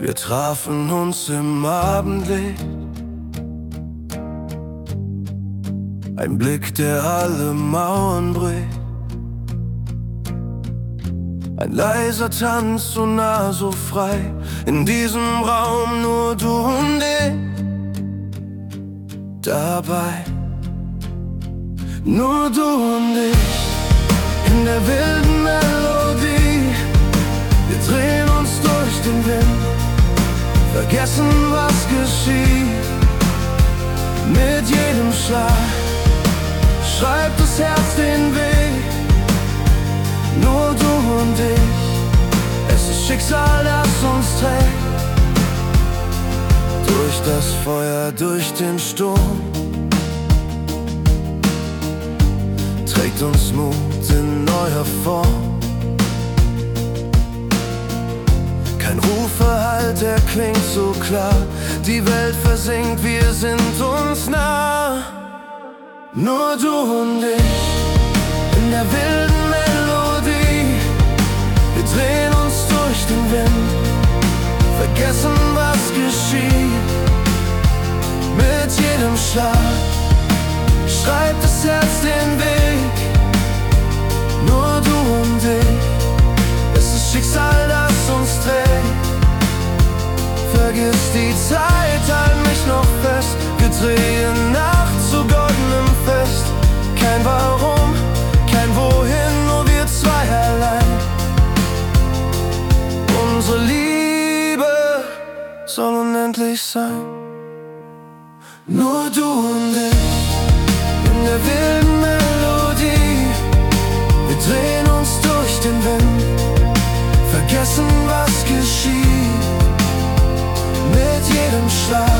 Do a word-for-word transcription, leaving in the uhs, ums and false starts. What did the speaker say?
Wir trafen uns im Abendlicht, ein Blick, der alle Mauern bricht. Ein leiser Tanz, so nah, so frei, in diesem Raum nur du und ich. Dabei nur du und ich, in der wilden Melodie. Wir drehen uns durch den Wind, vergessen, was geschieht. Mit jedem Schlag schreibt das Herz den Weg. Nur du und ich, es ist Schicksal, das uns trägt. Durch das Feuer, durch den Sturm, trägt uns Mut in neuer Form. Kein Rufverhalt, der klingt so klar. Die Welt versinkt, wir sind uns nah. Nur du und ich, in der wilden Melodie. Wir drehen uns durch den Wind, vergessen, was geschieht. Mit jedem Schlag schreibt das Herz den Weg. Nur du und ich, es ist Schicksal, das uns trägt. Vergiss die Zeit, halt mich noch fest. Wir drehen Nacht zu goldenem Fest. Kein Warum, kein Wohin, nur wir zwei allein. Unsere Liebe soll unendlich sein. Nur du und ich, in der wilden Melodie. Wir drehen uns durch den Wind, vergessen, was geschieht. Mit jedem Schlag